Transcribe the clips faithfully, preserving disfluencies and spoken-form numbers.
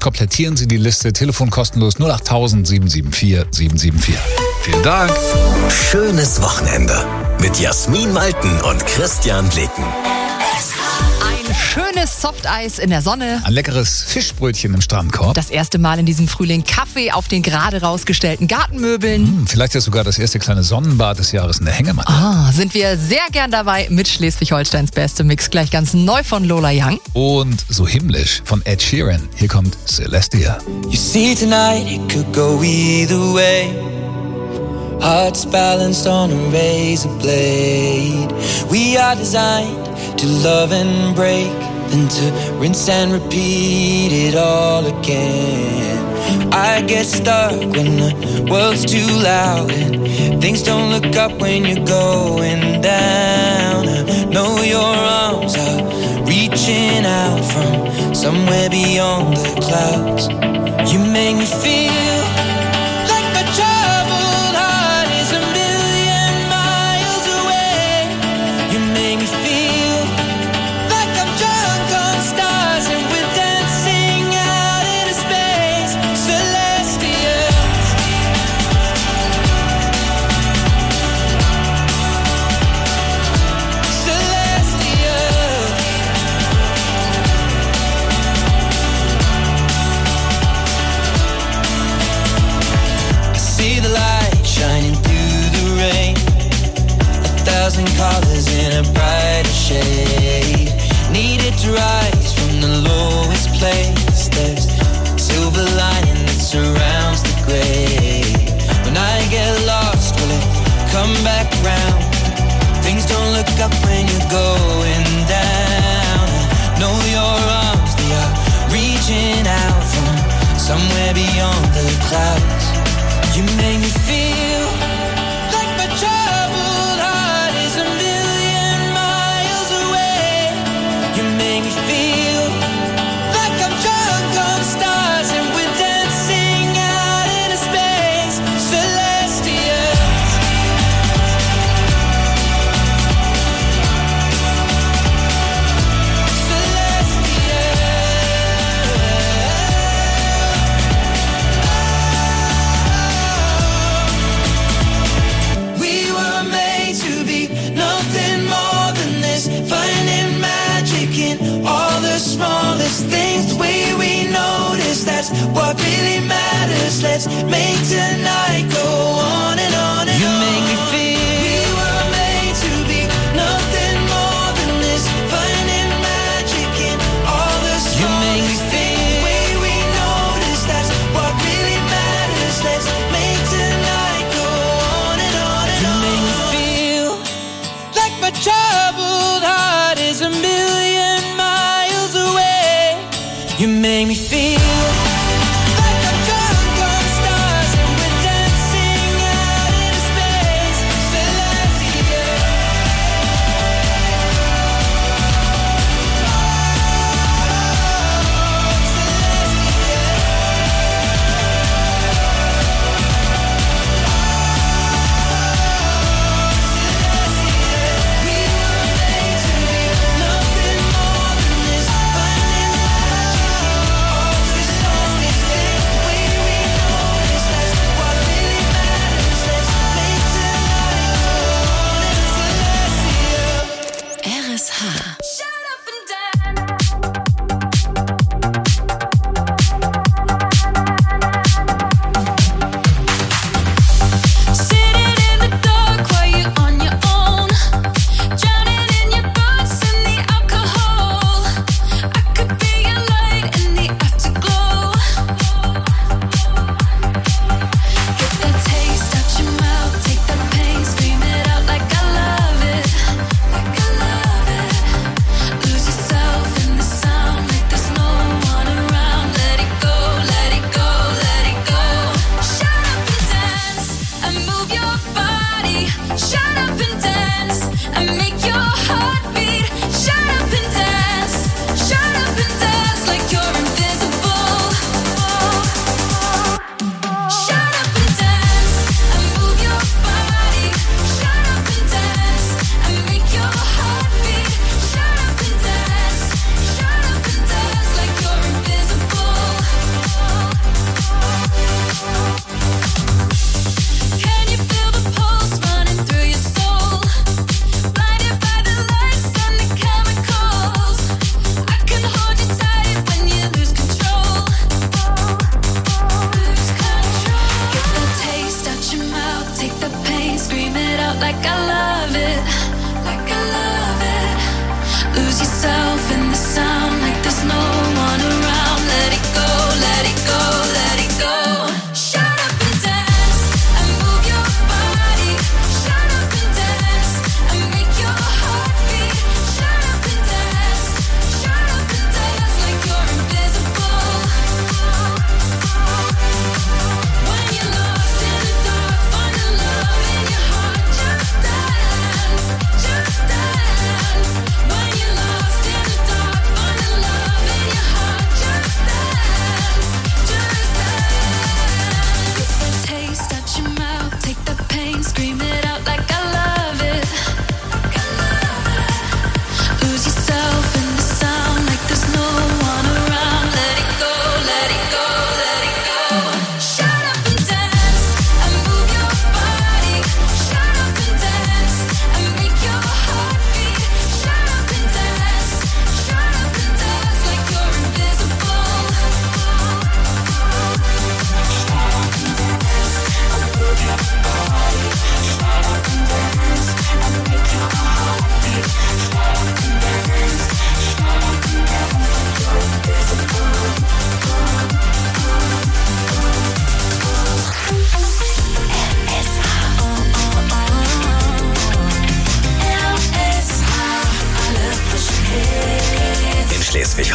komplettieren Sie die Liste. Telefon kostenlos null acht tausend sieben sieben vier sieben sieben vier. Vielen Dank. Schönes Wochenende mit Jasmin Malten und Christian Bleken. Ein schönes Softeis in der Sonne. Ein leckeres Fischbrötchen im Strandkorb. Das erste Mal in diesem Frühling Kaffee auf den gerade rausgestellten Gartenmöbeln. Hm, vielleicht ist sogar das erste kleine Sonnenbad des Jahres in der Hängematte. Ah, sind wir sehr gern dabei mit Schleswig-Holsteins beste Mix, gleich ganz neu von Lola Young. Und so himmlisch von Ed Sheeran. Hier kommt Celestia. You see tonight it could go either way. Hearts balanced on a razor blade. We are designed to love and break, then to rinse and repeat it all again. I get stuck when the world's too loud and things don't look up when you're going down. I know your arms are reaching out from somewhere beyond the clouds. You make me feel like my troubled heart is a million miles away. You make me feel like I'm drunk on stars and we're dancing out into space. Celestial. Celestial. I see the light shining through the rain. A thousand colors in a brighter shade. Needed to rise from the lowest place. There's silver lining that surrounds the gray. When I get lost, will it come back round? Things don't look up when you're going down. I know your arms, they are reaching out from somewhere beyond the clouds. You make me feel like my troubled heart is a million miles away. You make me feel like I'm drunk on stars and we're dancing out into space. Celestial. We were made to be nothing more than this, finding magic in all the smallest things. The way we notice, that's what really matters. Let's make tonight go on and on and you on. You make me feel we were made to be nothing more than this, finding magic in all the smallest you make me feel things. The way we notice, that's what really matters. Let's make tonight go on and on and you on. You make me feel like my troubled heart is a million miles away. You make me feel like I'm drunk on stars and we're dancing out into space. Celestial. We were made to be nothing more than this, finding magic in all the small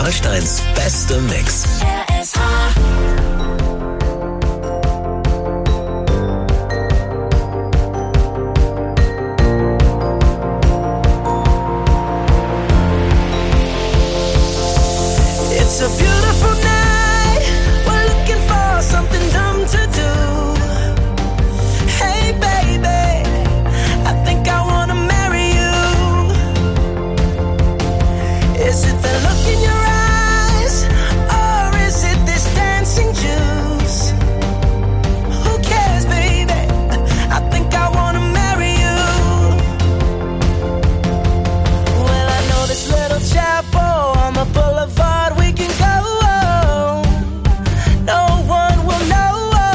Schleswig-Holsteins beste Mix. R S H. It's a beautiful night. We're looking for something dumb to do. Hey baby, I think I wanna marry you. Is it the look in your eyes, or is it this dancing juice? Who cares, baby? I think I wanna marry you. Well, I know this little chapel on the boulevard we can go. No one will know.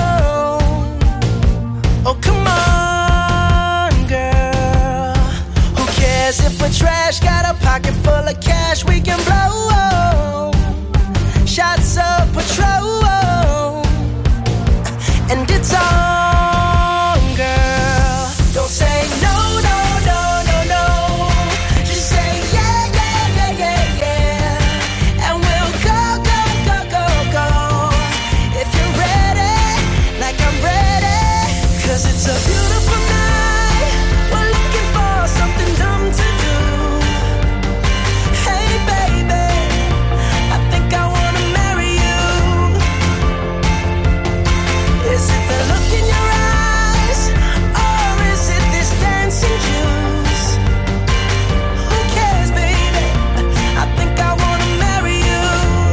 Oh, come on, girl. Who cares if we're trash? Got a pocket full of cash we can blow. Shots of Patrol, and it's on, girl. Don't say no, no, no, no, no. Just say yeah, yeah, yeah, yeah, yeah. And we'll go, go, go, go, go. If you're ready, like I'm ready. Cause it's a beautiful night. We're looking for something dumb to do. Hey baby, I think I wanna marry you. Is it the look in your eyes, or is it this dancing juice? Who cares, baby? I think I wanna marry you.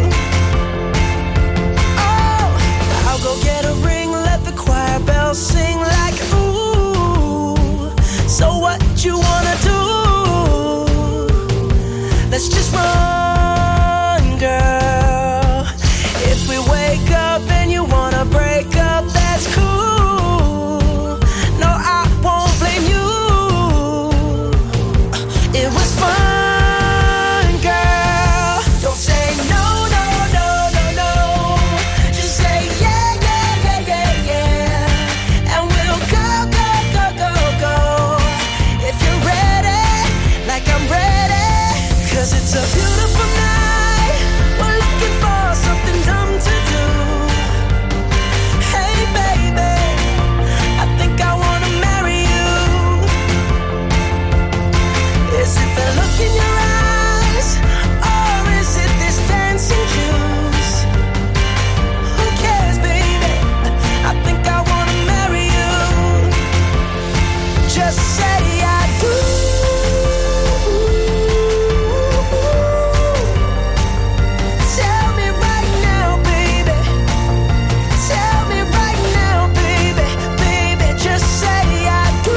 Oh, I'll go get a ring, let the choir bells sing like ooh. So what you wanna do? Let's just run, girl. If we wake up and you wanna break up, that's cool. No, I won't blame you. It was fun, girl. Don't say no, no, no, no, no. Just say yeah, yeah, yeah, yeah, yeah. And we'll go, go, go, go, go. If you're ready, like I'm ready. Cause it's a beautiful night. We're looking for something dumb to do. Hey baby, I think I wanna marry you. Is it the look in your eyes, or is it this dancing juice? Who cares, baby? I think I wanna marry you. Just say I do. Tell me right now, baby. Tell me right now, baby. Baby, just say I do.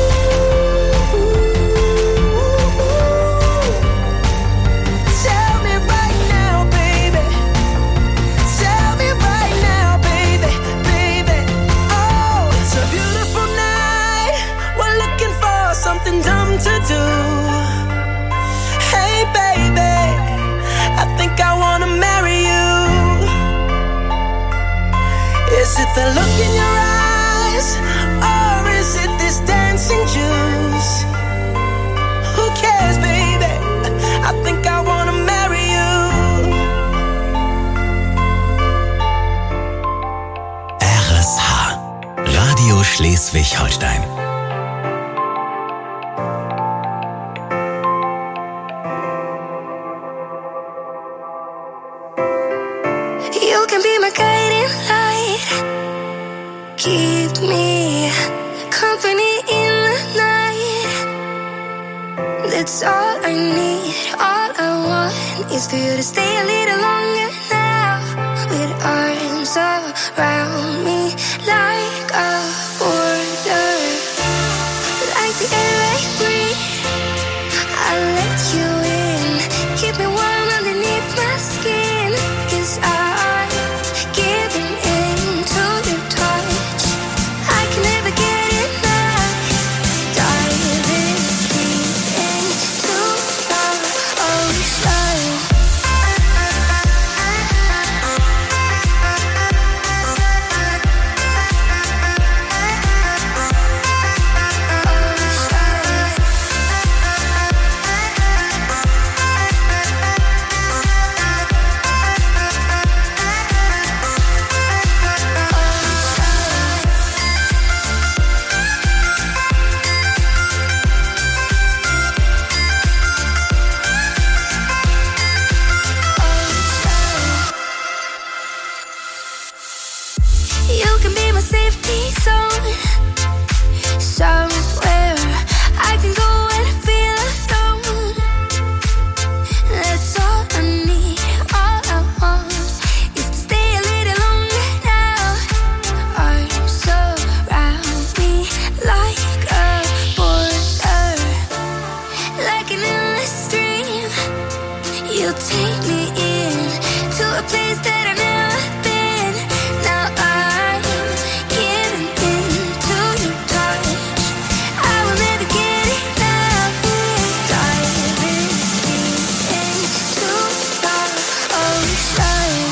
Tell me right now, baby. Tell me right now, baby. Baby, oh, it's a beautiful night. We're looking for something dumb to do. Hey baby, I think I wanna marry you. Is it the look in your eyes, or is it this dancing juice? Who cares, baby? I think I wanna marry you. R S H. Radio Schleswig-Holstein. You can be my guiding light. Keep me company in the night. That's all I need. All I want is for you to stay a little longer now. With arms around me like a border. Like the air I breathe, I'll let you in. Keep me warm underneath my skin. Cause I'm giving in to your touch. I can never get enough. Diving deep into the ocean. safety zone. Somewhere I can go and feel alone. That's all I need, all I want is to stay a little longer now. Arms around me like a border, like an endless stream. You'll take me in to a place that I've never been. Now I'm giving in to your touch. I will never get enough. Diving deep into the ocean.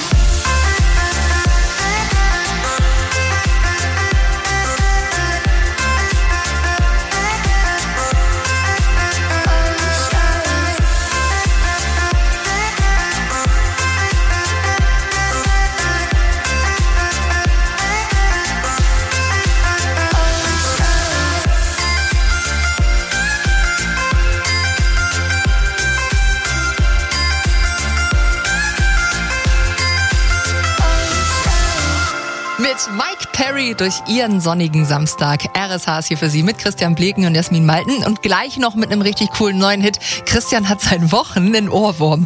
Mit Mike Perry durch ihren sonnigen Samstag. R S H ist hier für Sie mit Christian Bleken und Jasmin Malten. Und gleich noch mit einem richtig coolen neuen Hit. Christian hat seit Wochen einen Ohrwurm.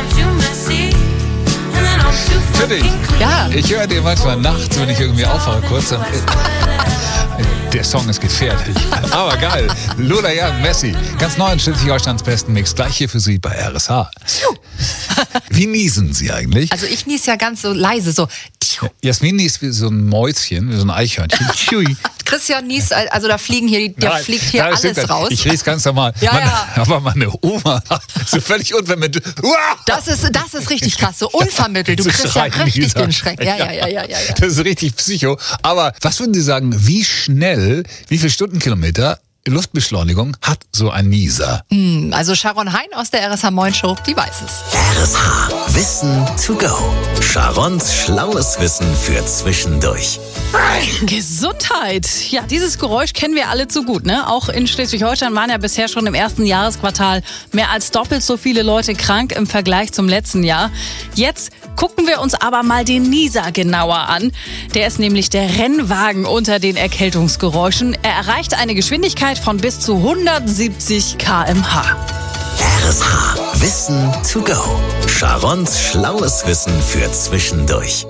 Für dich. Ja. Ich höre dir manchmal nachts, wenn ich irgendwie aufwache, kurz. Und der Song ist gefährlich. Aber geil. Lola Young, Messi. Ganz neu in Schleswig-Holsteins besten Mix. Gleich hier für Sie bei R S H. Wie niesen Sie eigentlich? Also ich nies ja ganz so leise, so. Jasmin niest wie so ein Mäuschen, wie so ein Eichhörnchen. Christian niest, also da fliegen hier, da Nein, fliegt hier nein, das alles stimmt raus. nicht. Ich rieche ganz normal. Ja, meine, ja. Aber meine Oma so völlig unvermittelt. Das ist, das ist richtig krass, so unvermittelt. Du So kriegst ja schreien richtig dieser. den Schreck. Ja, ja, ja, ja, ja, ja. Das ist richtig psycho. Aber was würden Sie sagen, wie schnell, wie viele Stundenkilometer Luftbeschleunigung hat so ein Nieser? Also Sharon Hein aus der R S H Moin Show, die weiß es. R S H. Wissen to go. Sharons schlaues Wissen für zwischendurch. Gesundheit. Ja, dieses Geräusch kennen wir alle zu gut, ne? Auch in Schleswig-Holstein waren ja bisher schon im ersten Jahresquartal mehr als doppelt so viele Leute krank im Vergleich zum letzten Jahr. Jetzt gucken wir uns aber mal den Nieser genauer an. Der ist nämlich der Rennwagen unter den Erkältungsgeräuschen. Er erreicht eine Geschwindigkeit von bis zu hundertsiebzig Kilometer pro Stunde. R S H. Wissen to go. Sharons schlaues Wissen für zwischendurch.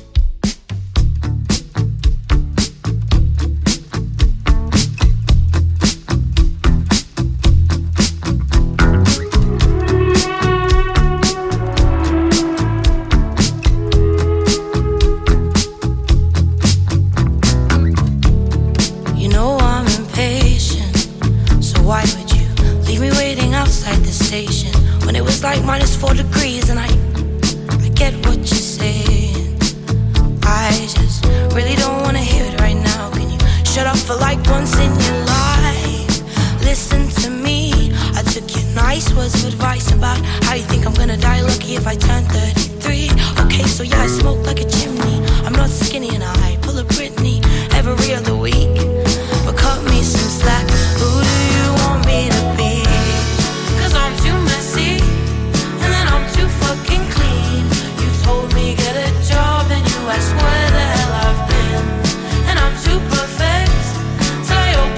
You know I'm impatient, so why would you leave me waiting outside the station when it was like minus four degrees? And I, I get what you're saying. I just really don't wanna hear it right now. Can you shut up for like once in your life? Listen to me. I took your nice words of advice about how you think I'm gonna die lucky if I turn thirty-three. Okay, so yeah, I smoke like a chimney. I'm not skinny and I pull a Britney every other week. But cut me some slack. Who do you want me to be? 'Cause I'm too messy, and then I'm too fucking clean. You told me get a job, and you asked where the hell I've been. And I'm too perfect, till I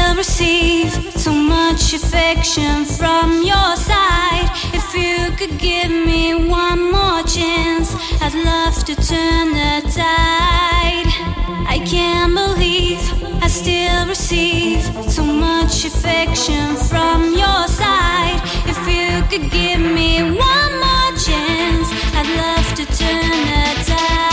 still receive so much affection from your side. If you could give me one more chance, I'd love to turn the tide. I can't believe I still receive so much affection from your side. If you could give me one more chance, I'd love to turn the tide.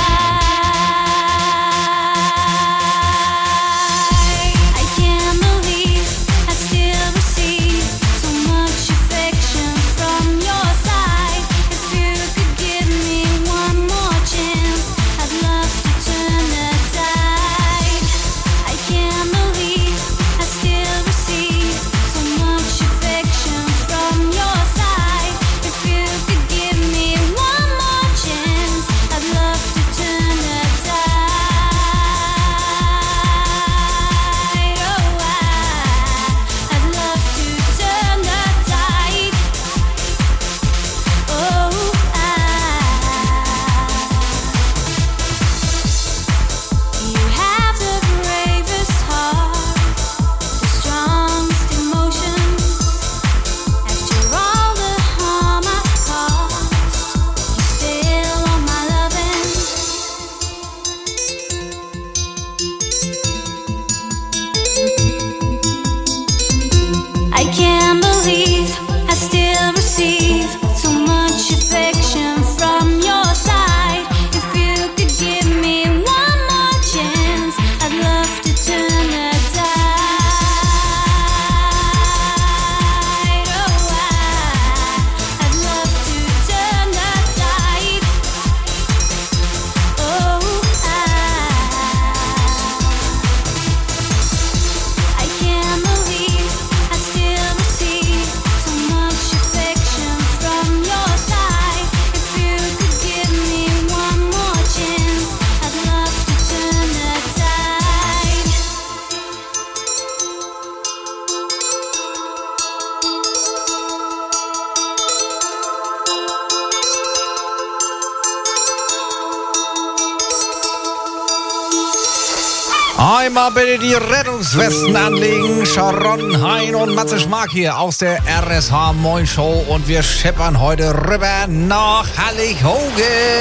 Einmal bitte die Rettungswesten anlegen. Sharon, Hein und Matze Schmark hier aus der R S H Moin Show. Und wir scheppern heute rüber nach Hallig-Hoge.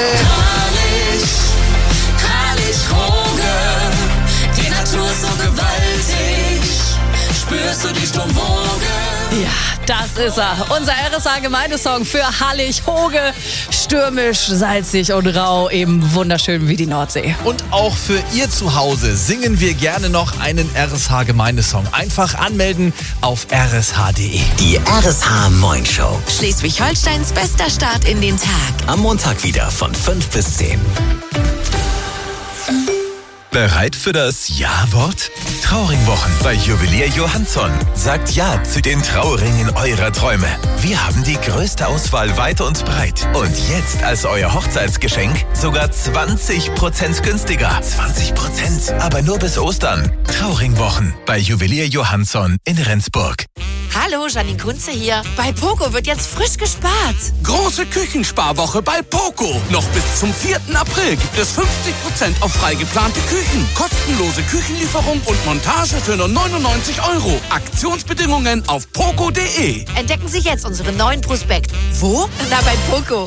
Hallig, Hallig-Hoge. Die Natur ist so gewaltig. Spürst du die Sturmwoge? Ja, das ist er. Unser R S A-Gemeindesong für Hallig-Hoge. Stürmisch, salzig und rau, eben wunderschön wie die Nordsee. Und auch für ihr zu Hause singen wir gerne noch einen R S H-Gemeindesong. Einfach anmelden auf r s h punkt d e. Die R S H Moin Show. Schleswig-Holsteins bester Start in den Tag. Am Montag wieder von fünf bis zehn. Bereit für das Ja-Wort? Trauringwochen bei Juwelier Johansson. Sagt Ja zu den Trauringen eurer Träume. Wir haben die größte Auswahl weit und breit. Und jetzt als euer Hochzeitsgeschenk sogar zwanzig Prozent günstiger. zwanzig Prozent, aber nur bis Ostern. Trauringwochen bei Juwelier Johansson in Rendsburg. Hallo, Janine Kunze hier. Bei Poco wird jetzt frisch gespart. Große Küchensparwoche bei Poco. Noch bis zum vierten April gibt es fünfzig Prozent auf frei geplante Küchen. Kostenlose Küchenlieferung und Montage für nur neunundneunzig Euro. Aktionsbedingungen auf poco punkt d e. Entdecken Sie jetzt unseren neuen Prospekt. Wo? Na, bei Poco.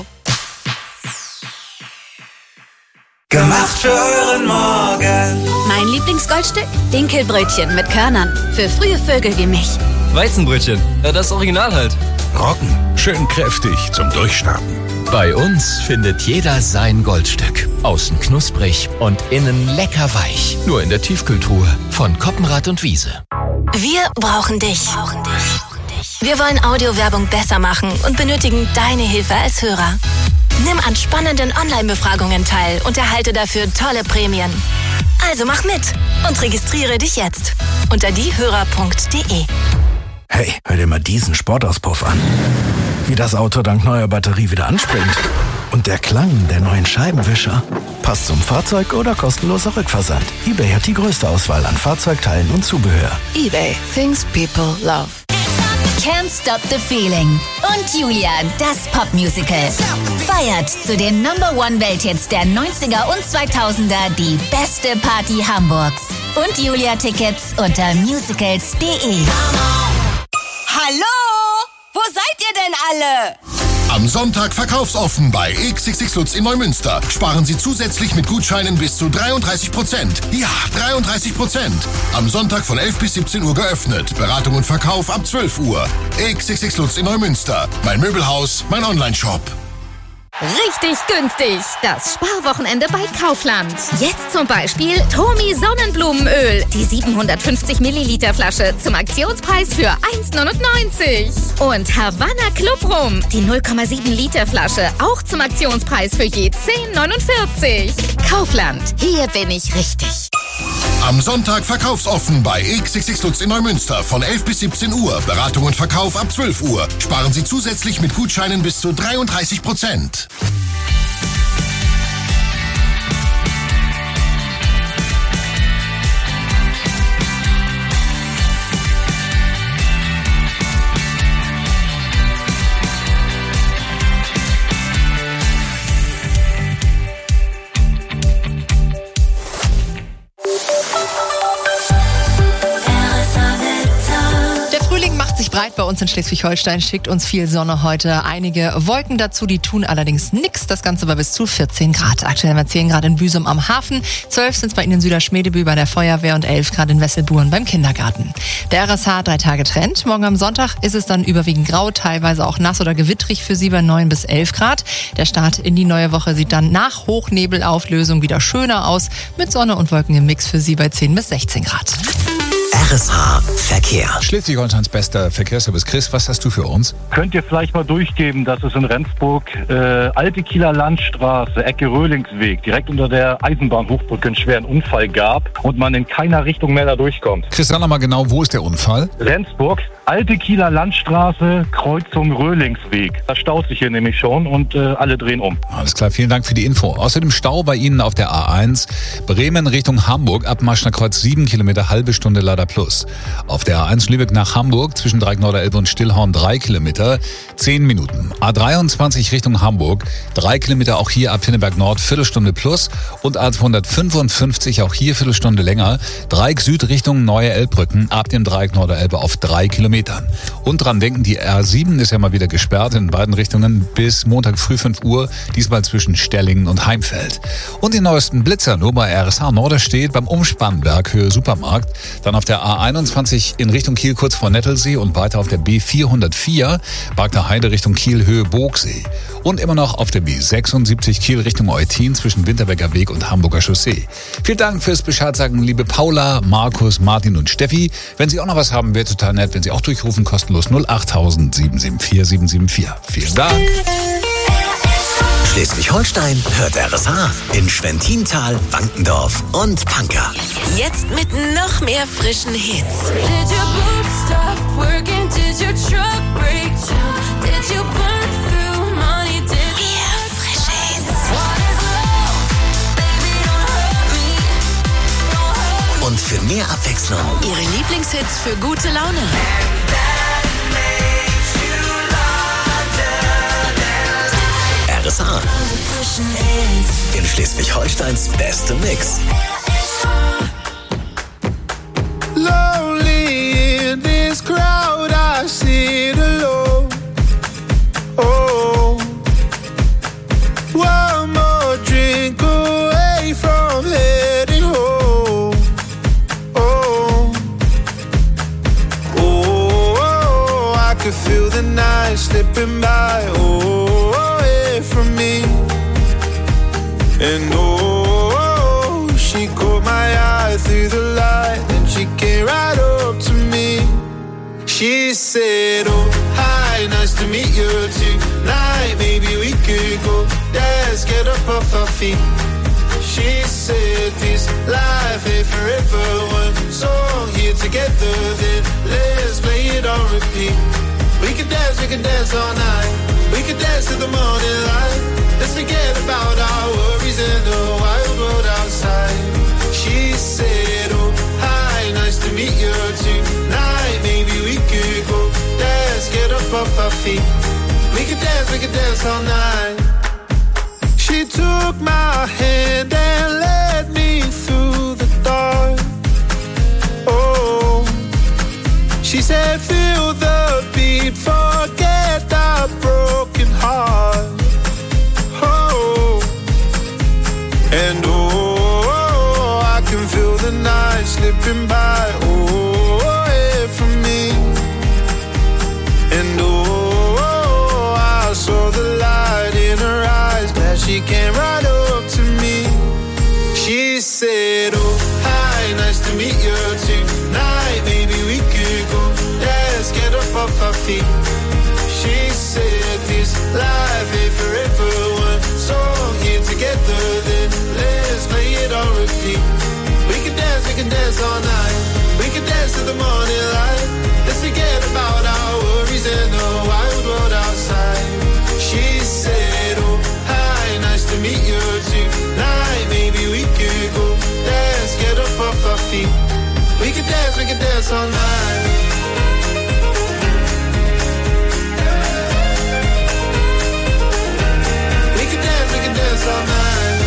Gemacht für euren Morgen. Mein Lieblingsgoldstück? Dinkelbrötchen mit Körnern. Für frühe Vögel wie mich. Weizenbrötchen, das Original halt. Roggen, schön kräftig zum Durchstarten. Bei uns findet jeder sein Goldstück. Außen knusprig und innen lecker weich. Nur in der Tiefkühltruhe von Koppenrad und Wiese. Wir brauchen dich. Wir wollen Audiowerbung besser machen und benötigen deine Hilfe als Hörer. Nimm an spannenden Online-Befragungen teil und erhalte dafür tolle Prämien. Also mach mit und registriere dich jetzt unter diehörer punkt d e. Hey, hör dir mal diesen Sportauspuff an. Wie das Auto dank neuer Batterie wieder anspringt. Und der Klang der neuen Scheibenwischer. Passt zum Fahrzeug oder kostenloser Rückversand. eBay hat die größte Auswahl an Fahrzeugteilen und Zubehör. eBay. Things people love. Can't Stop the Feeling und Julia, das Popmusical. Feiert zu den Number One Welthits der neunziger und zweitausender die beste Party Hamburgs. und Julia-Tickets unter musicals punkt de. Hallo? Wo seid ihr denn alle? Am Sonntag verkaufsoffen bei X X X Lutz in Neumünster. Sparen Sie zusätzlich mit Gutscheinen bis zu dreiunddreißig Prozent. Ja, dreiunddreißig Prozent. Am Sonntag von elf bis siebzehn Uhr geöffnet. Beratung und Verkauf ab zwölf Uhr. X X X Lutz in Neumünster. Mein Möbelhaus, mein Onlineshop. Richtig günstig. Das Sparwochenende bei Kaufland. Jetzt zum Beispiel Tomi Sonnenblumenöl. Die siebenhundertfünfzig Milliliter Flasche zum Aktionspreis für eins neunundneunzig. Und Havanna Club Rum. Die null Komma sieben Liter Flasche auch zum Aktionspreis für je zehn neunundvierzig. Kaufland. Hier bin ich richtig. Am Sonntag verkaufsoffen bei X X X Lutz in Neumünster von elf bis siebzehn Uhr. Beratung und Verkauf ab zwölf Uhr. Sparen Sie zusätzlich mit Gutscheinen bis zu dreiunddreißig Prozent. Breit bei uns in Schleswig-Holstein, schickt uns viel Sonne heute. Einige Wolken dazu, die tun allerdings nichts. Das Ganze bei bis zu vierzehn Grad. Aktuell haben wir zehn Grad in Büsum am Hafen, zwölf sind es bei Ihnen in Süderschmedebü bei der Feuerwehr und elf Grad in Wesselburen beim Kindergarten. Der R S H drei Tage Trend. Morgen am Sonntag ist es dann überwiegend grau, teilweise auch nass oder gewittrig für Sie bei neun bis elf Grad. Der Start in die neue Woche sieht dann nach Hochnebelauflösung wieder schöner aus, mit Sonne und Wolken im Mix für Sie bei zehn bis sechzehn Grad. R S H Verkehr. Schleswig-Holsteins bester Verkehrsservice. Chris, was hast du für uns? Könnt ihr vielleicht mal durchgeben, dass es in Rendsburg äh, Alte Kieler Landstraße, Ecke Röhlingsweg, direkt unter der Eisenbahnhochbrücke einen schweren Unfall gab und man in keiner Richtung mehr da durchkommt. Chris, sag noch mal genau, wo ist der Unfall? Rendsburg, Alte Kieler Landstraße, Kreuzung Röhlingsweg. Da staut sich hier nämlich schon und äh, alle drehen um. Alles klar, vielen Dank für die Info. Außerdem Stau bei Ihnen auf der A eins. Bremen Richtung Hamburg, Abmarschner Kreuz sieben Kilometer, halbe Stunde leider plus. Auf der A eins Lübeck nach Hamburg, zwischen Dreieck-Norderelbe und Stillhorn drei Kilometer, zehn Minuten. A dreiundzwanzig Richtung Hamburg, drei Kilometer, auch hier ab Pinneberg Nord, Viertelstunde plus. Und A zweihundertfünfundfünfzig, auch hier Viertelstunde länger. Dreieck Süd Richtung Neue Elbbrücken, ab dem Dreieck Norderelbe auf drei Kilometer. Und dran denken, die R sieben ist ja mal wieder gesperrt in beiden Richtungen bis Montag früh fünf Uhr, diesmal zwischen Stellingen und Heimfeld. Und die neuesten Blitzer nur bei R S H Norderstedt beim Umspannwerk Höhe Supermarkt, dann auf der A einundzwanzig in Richtung Kiel kurz vor Nettelsee und weiter auf der B vierhundertvier, Bagner Heide Richtung Kiel Höhe Boogsee. Und immer noch auf der B sechsundsiebzig Kiel Richtung Eutin zwischen Winterberger Weg und Hamburger Chaussee. Vielen Dank fürs Bescheid sagen, liebe Paula, Markus, Martin und Steffi. Wenn Sie auch noch was haben, wäre total nett, wenn Sie auch durchrufen, kostenlos null acht tausend sieben sieben vier sieben sieben vier. Vielen Dank. Schleswig-Holstein hört R S H in Schwentintal, Wankendorf und Pankow. Jetzt mit noch mehr frischen Hits. Did your boots stop working? Did your truck break down? Did you burn through money? Did mehr frische Hits. Und für mehr Abwechslung Ihre Lieblingshits für gute Laune. R S H in Schleswig-Holsteins beste Mix. Lonely in this crowd, I sit alone. Oh, one more drink away from heading home. Oh, oh, oh, I could feel the night slipping by. Oh, away from me. And oh, she caught my eye through the light, and she came right up to me. She said, oh, hi, nice to meet you tonight. Maybe we could go dance, get up off our feet. She said, this life ain't forever. One song here together, then let's play it on repeat. We could dance, we could dance all night. We could dance to the morning light. Let's forget about our worries in the wild world outside. She said, oh, hi, nice to meet you tonight. Maybe we could go dance, get up off our feet. We could dance, we could dance all night. She took my hand and led me through the dark. She said, feel the beat, forget that broken heart. Oh, and oh, I can feel the night slipping by. Oh, away from me. And oh, I saw the light in her eyes. Glad she came right up to me. She said, oh, hi, nice to meet you tonight. Maybe we could go, let's get up off our feet. She said, this life ain't forever. One song here together, then let's play it on repeat. We can dance, we can dance all night. We can dance to the morning light. Let's forget about our worries and the wild world outside. She said, oh, hi, nice to meet you tonight. Maybe we could go, let's get up off our feet. We can dance, we can dance all night. We can dance, we can dance all night.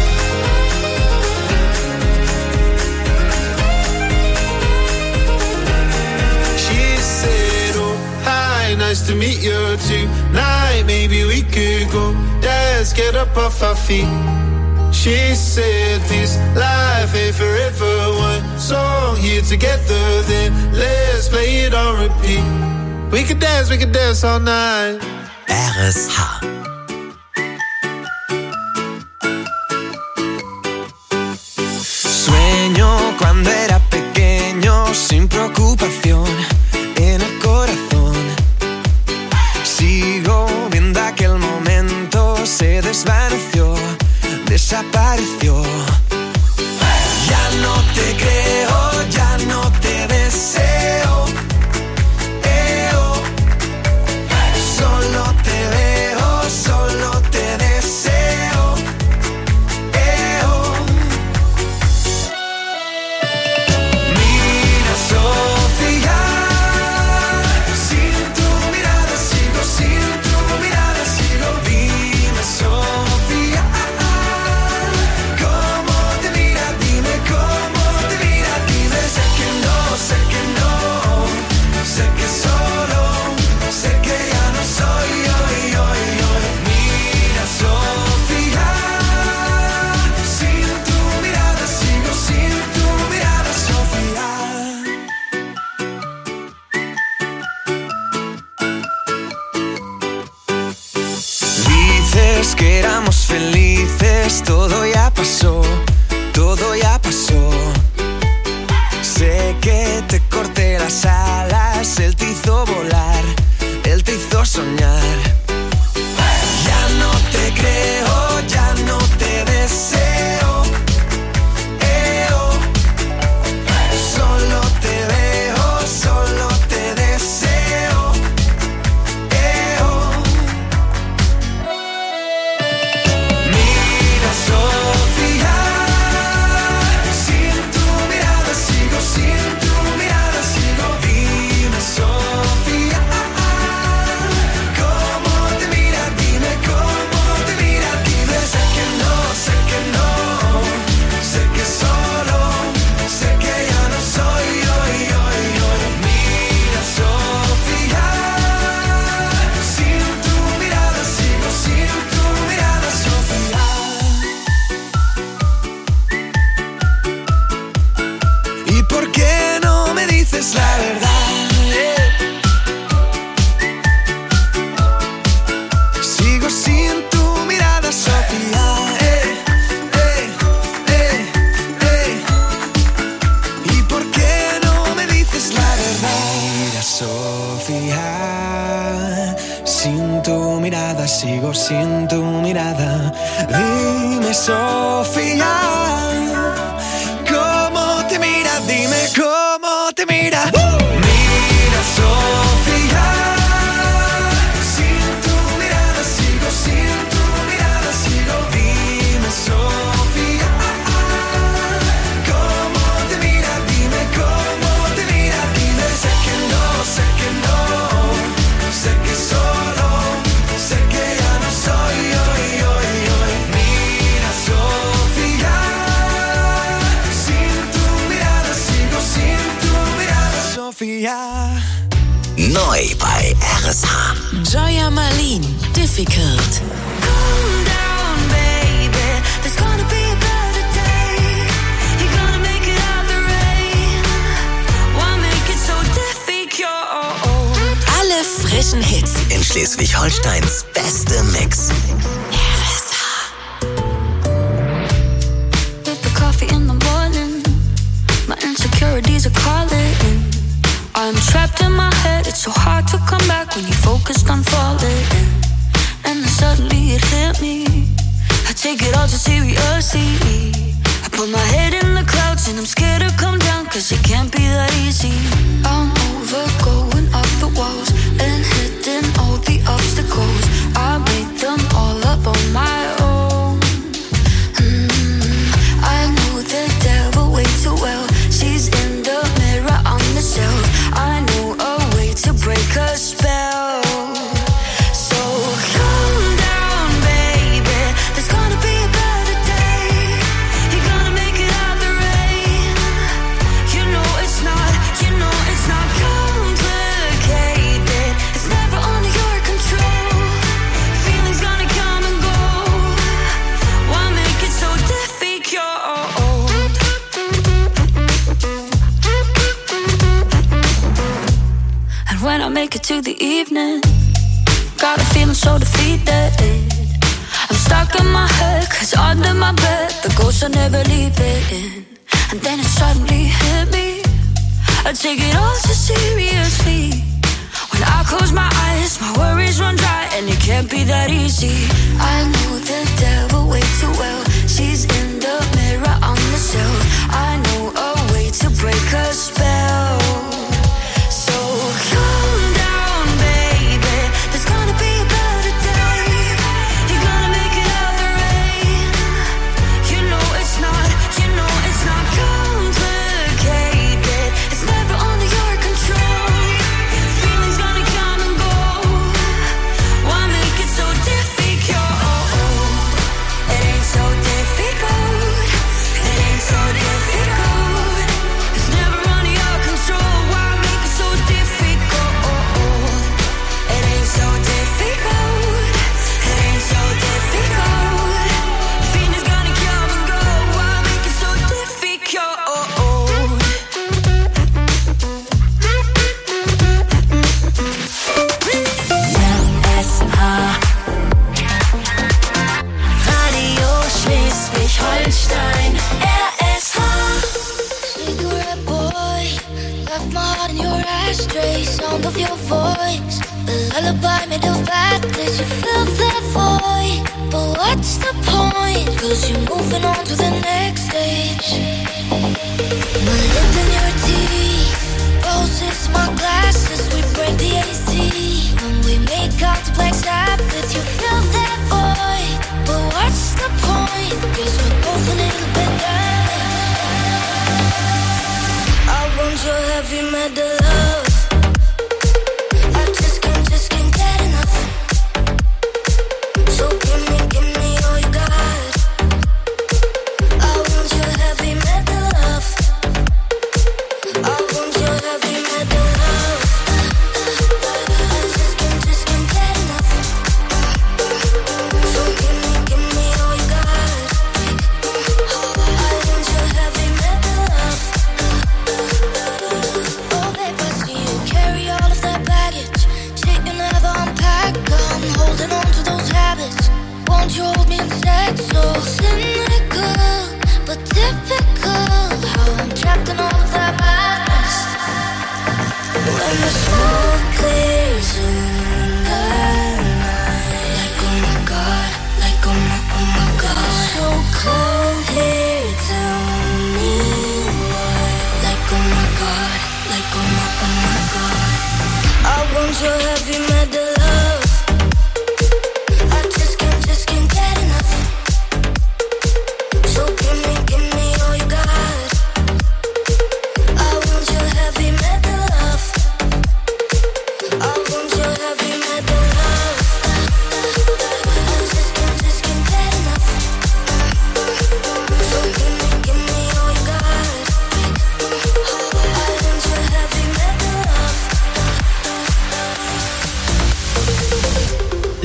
She said, oh, hi, nice to meet you tonight. Maybe we could go, let's get up off our feet. She said, this life ain't forever. One song here together, then let's play it on repeat. We can dance, we can dance all night. R S H. Sueño cuando era pequeño, sin preocupación en el corazón. Sigo viendo aquel momento, se desvaneció, desapareció. Ya no te creo, ya no te deseo. Eo. Solo te veo, solo te deseo. Eo. Mira, Sofía, sin tu mirada sigo, sin tu mirada sigo. Dime, Sofía, cómo te mira, dime cómo te mira, dime. Sé que no, sé que no, sé que solo, sé que ya no soy hoy, hoy, hoy. Mira, Sofía, sin tu mirada sigo, sin tu mirada, Sofía. Dices que éramos felices, todo ya pasó, todo ya pasó. Sé que te corté las alas, él te hizo volar, él te hizo soñar. Ya no te creo, ya no te deseo. Eo. Solo te veo, solo te deseo. Eo. Mira, Sofía, sin tu mirada sigo, sin tu mirada sigo. Dime, Sofía, cómo te mira, dime cómo te mira, dime. Sé que no, sé que no, sé que solo, sé que ya no soy hoy, hoy, hoy. Mira, Sofía, sin tu mirada sigo, sin tu mirada, Sofía. ¿Y por qué no me dices la verdad? Sigo sin tu mirada, Sofía. Eh, eh, eh, eh. ¿Y por qué no me dices la verdad? Mira, Sofía, sin tu mirada sigo, sin tu mirada. Dime, Sofía, cómo te mira, dime cómo te mira. Mira, Sofía, sin tu mirada sigo, sin tu mirada sigo. Dime, Sofía, cómo te mira, dime cómo te mira, dime. Sé que no, sé que no, sé que solo, sé que ya no soy hoy, hoy, hoy. Mira, Sofía, sin tu mirada sigo, sin tu mirada, Sofía. Neu bei R S H. Joya Malin, Difficult. Alle frischen Hits in Schleswig-Holsteins beste Mix. With the coffee in the morning, my insecurities are calling. I'm trapped in my head, it's so hard to come back when you focused on falling. And then suddenly it hit me, I take it all too seriously. I put my head in the clouds and I'm scared to come down, cause it can't be that easy. I'm over going up the walls and hitting all the obstacles. I made them all up on my own. mm, I know the devil way too well. She's in the mirror on the shelf. I know a way to break a spell. So calm down, baby, there's gonna be a better day. You're gonna make it out the rain. You know it's not, you know it's not complicated. It's never under your control. Feelings gonna come and go. Why make it so difficult? And when I make it to the evening, got a feeling so defeated. I'm stuck in my head, cause under my bed the ghosts are never leaving. And then it suddenly hit me, I take it all so seriously. When I close my eyes, my worries run dry, and it can't be that easy. I know the devil way too well. She's in the mirror on the shelf. I know a way to break a spell. So calm down, baby, there's gonna be a better day. You're gonna make it out the rain. You know it's not, you know it's not complicated. It's never under your control. Feelings gonna come and go. Why make it so difficult? It ain't so difficult. It ain't so difficult. It's never under your control. Why make it so difficult? It ain't so difficult. It ain't so difficult. Feelings gonna come and go. Why make it so difficult? R S H Radio Schleswig-Holstein. R S H Cigarette boy, left my heart in your ashtray. Sound of your voice, the lullaby made of badness. You fill that void, but what's the point? Cause you're moving on to the next stage. My lip in your teeth, roses, my glasses. We break the A C when we make out to Black Sabbath. You fill that void, but what's the point? Cause we're both a little bit damaged. I want your heavy metal love. I just can't, just can't get enough. So give me, give me all you got. I want your heavy metal love. I want your heavy metal love. I just can't, just can't get enough. So give me, give me all you got. I want your heavy metal love. Oh babe, I see you carry all of that baggage. Shit you never unpack. I'm holding on to those habits. Won't you hold me instead? So cynical, but typical. How I'm trapped in all of that madness. When the smoke clears in the night, like oh my god, like oh my, oh my god. So cold here, tell me why. Like oh my god, like oh my, oh my god. I want your heavy metal love. I just can't, just can't get enough. So give me, give me all you got. I want your heavy metal love. I want your heavy metal love. I just can't, just can't get enough. So give me, give me all you got. I want your heavy metal love.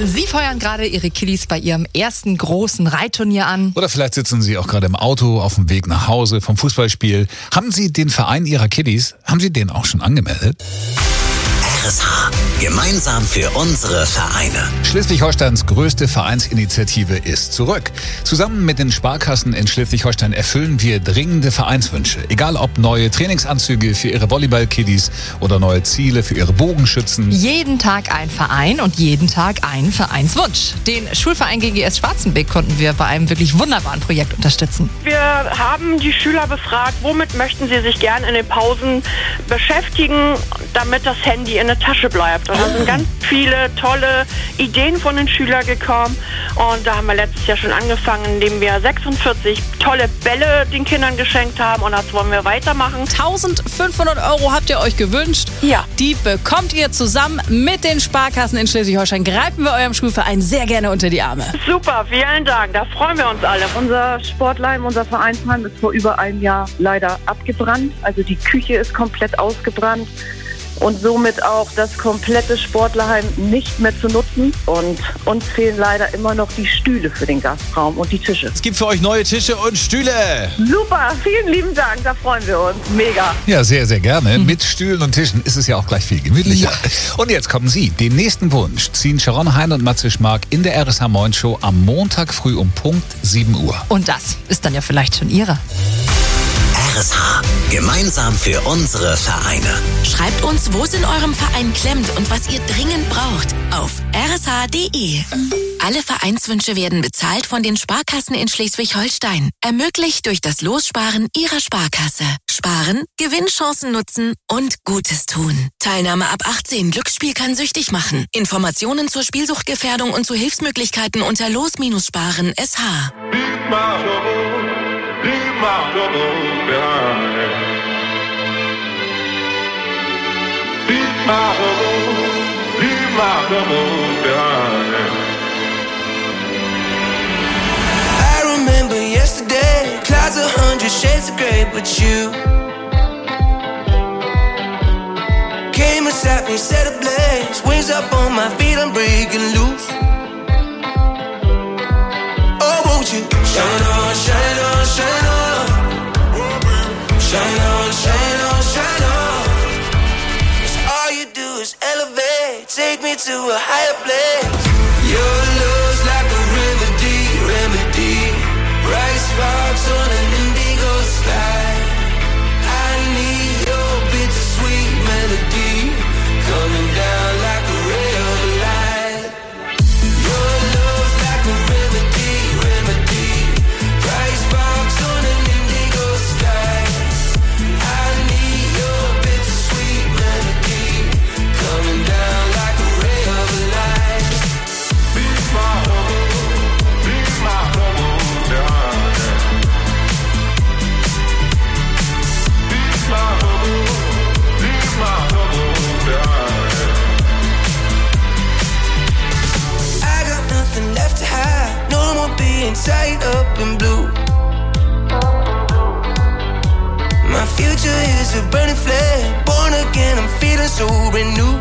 Sie feuern gerade Ihre Kiddies bei Ihrem ersten großen Reitturnier an. Oder vielleicht sitzen Sie auch gerade im Auto auf dem Weg nach Hause vom Fußballspiel. Haben Sie den Verein Ihrer Kiddies, haben Sie den auch schon angemeldet? R S H. Gemeinsam für unsere Vereine. Schleswig-Holsteins größte Vereinsinitiative ist zurück. Zusammen mit den Sparkassen in Schleswig-Holstein erfüllen wir dringende Vereinswünsche. Egal ob neue Trainingsanzüge für Ihre Volleyball-Kiddies oder neue Ziele für Ihre Bogenschützen. Jeden Tag ein Verein und jeden Tag ein Vereinswunsch. Den Schulverein G G S Schwarzenbeck konnten wir bei einem wirklich wunderbaren Projekt unterstützen. Wir haben die Schüler befragt, womit möchten sie sich gern in den Pausen beschäftigen, damit das Handy in der Tasche bleibt. Und da sind ganz viele tolle Ideen von den Schülern gekommen. Und da haben wir letztes Jahr schon angefangen, indem wir sechsundvierzig tolle Bälle den Kindern geschenkt haben. Und das wollen wir weitermachen. eintausendfünfhundert Euro habt ihr euch gewünscht. Ja. Die bekommt ihr zusammen mit den Sparkassen in Schleswig-Holstein. Greifen wir eurem Schulverein sehr gerne unter die Arme. Super, vielen Dank. Da freuen wir uns alle. Unser Sportheim, unser Vereinsheim ist vor über einem Jahr leider abgebrannt. Also die Küche ist komplett ausgebrannt. Und somit auch das komplette Sportlerheim nicht mehr zu nutzen. Und uns fehlen leider immer noch die Stühle für den Gastraum und die Tische. Es gibt für euch neue Tische und Stühle. Super, vielen lieben Dank, da freuen wir uns. Mega. Ja, sehr, sehr gerne. Mit Stühlen und Tischen ist es ja auch gleich viel gemütlicher. Ja. Und jetzt kommen Sie. Den nächsten Wunsch ziehen Sharon Hein und Matze Schmark in der R S H Moin Show am Montag früh um Punkt sieben Uhr. Und das ist dann ja vielleicht schon Ihre. R S H. Gemeinsam für unsere Vereine. Schreibt uns, wo es in eurem Verein klemmt und was ihr dringend braucht. Auf r s h punkt d e. Alle Vereinswünsche werden bezahlt von den Sparkassen in Schleswig-Holstein. Ermöglicht durch das Lossparen Ihrer Sparkasse. Sparen, Gewinnchancen nutzen und Gutes tun. Teilnahme ab achtzehn. Glücksspiel kann süchtig machen. Informationen zur Spielsuchtgefährdung und zu Hilfsmöglichkeiten unter los-sparen S H. Leave my troubles behind. Leave my troubles, leave my troubles behind. I remember yesterday, clouds a hundred shades of grey, but you came and sat me, set ablaze, wings up on my feet, I'm breaking loose. Oh, won't you shine on, shine on, shine on, shine on, shine on, shine on. 'Cause all you do is elevate, take me to a higher place. Your love's like a remedy, remedy. Bright sparks on an indigo sky. I need your bittersweet melody coming down like a ray of light. Your love's like a remedy, remedy. Bright sparks on an indigo sky. I need your bittersweet melody coming down like a ray of light. Leave my troubles, leave my troubles behind. Leave my troubles, leave my troubles behind. I got nothing left to hide. No more being tied up in blue. My future is a burning flame. Born again, I'm feeling so brand new.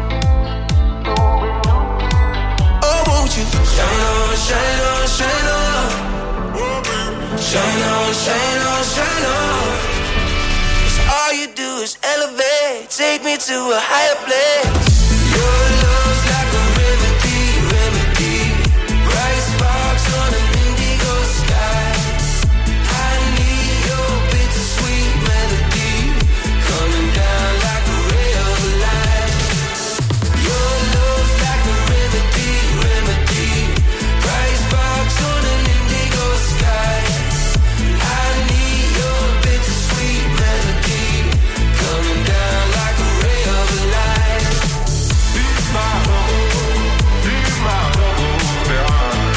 Oh, won't you shine on, shine on, shine on. Shine on, shine on, shine on. 'Cause all you do is elevate, take me to a higher place. Your love's like a remedy, remedy. Bright sparks on an indigo sky. I need your bittersweet melody coming down like a ray of light. Your love's like a remedy, remedy. Bright sparks on an indigo sky. I need your bittersweet melody coming down like a ray of light. Leave my troubles, leave my troubles behind.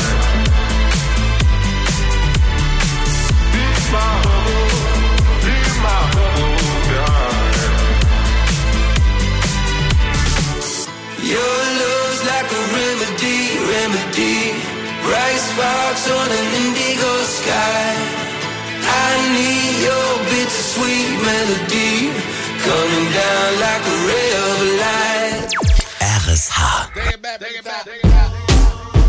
Leave my troubles, leave my troubles behind. Your love's like a remedy, remedy. Bright sparks on an indigo sky. I need your bittersweet melody coming down like a ray of light. R S H.